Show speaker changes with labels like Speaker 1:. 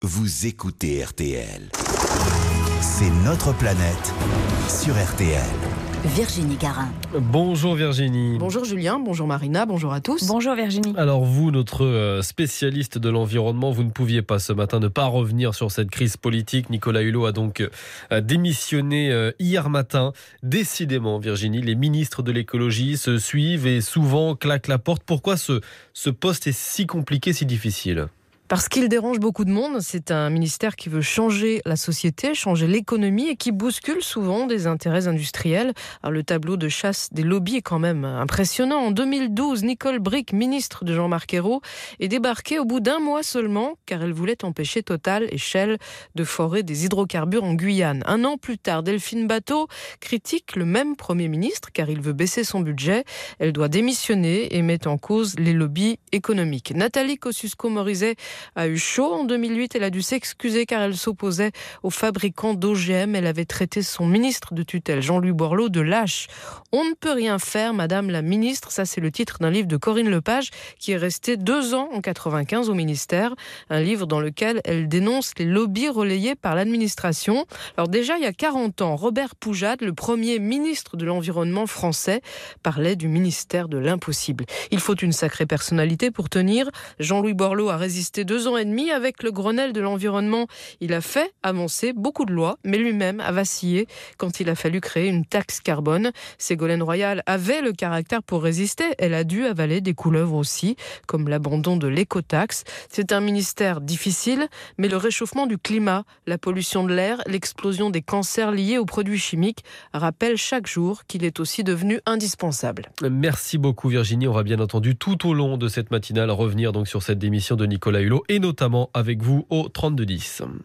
Speaker 1: Vous écoutez RTL. C'est notre planète sur RTL.
Speaker 2: Virginie Garin.
Speaker 3: Bonjour Virginie.
Speaker 4: Bonjour Julien, bonjour Marina, bonjour à tous.
Speaker 2: Bonjour Virginie.
Speaker 3: Alors vous, notre spécialiste de l'environnement, vous ne pouviez pas ce matin ne pas revenir sur cette crise politique. Nicolas Hulot a donc démissionné hier matin. Décidément Virginie, les ministres de l'écologie se suivent et souvent claquent la porte. Pourquoi ce poste est si compliqué, si difficile ?
Speaker 4: Parce qu'il dérange beaucoup de monde, c'est un ministère qui veut changer la société, changer l'économie et qui bouscule souvent des intérêts industriels. Alors, le tableau de chasse des lobbies est quand même impressionnant. En 2012, Nicole Bricq, ministre de Jean-Marc Ayrault, est débarquée au bout d'un mois seulement car elle voulait empêcher Total et Shell de forer des hydrocarbures en Guyane. Un an plus tard, Delphine Batho critique le même Premier ministre car il veut baisser son budget. Elle doit démissionner et met en cause les lobbies économiques. Nathalie Kosciusko-Morizet a eu chaud en 2008. Elle a dû s'excuser car elle s'opposait aux fabricants d'OGM. Elle avait traité son ministre de tutelle, Jean-Louis Borloo, de lâche. On ne peut rien faire, Madame la ministre. Ça, c'est le titre d'un livre de Corinne Lepage qui est resté 2 ans en 95 au ministère. Un livre dans lequel elle dénonce les lobbies relayés par l'administration. Alors déjà, il y a 40 ans, Robert Poujade, le premier ministre de l'Environnement français, parlait du ministère de l'impossible. Il faut une sacrée personnalité pour tenir. Jean-Louis Borloo a résisté 2 ans et demi avec le Grenelle de l'environnement. Il a fait avancer beaucoup de lois, mais lui-même a vacillé quand il a fallu créer une taxe carbone. Ségolène Royal avait le caractère pour résister. Elle a dû avaler des couleuvres aussi, comme l'abandon de l'écotaxe. C'est un ministère difficile, mais le réchauffement du climat, la pollution de l'air, l'explosion des cancers liés aux produits chimiques rappellent chaque jour qu'il est aussi devenu indispensable.
Speaker 3: Merci beaucoup Virginie. On va bien entendu tout au long de cette matinale revenir donc sur cette démission de Nicolas Hulot et notamment avec vous au 3210.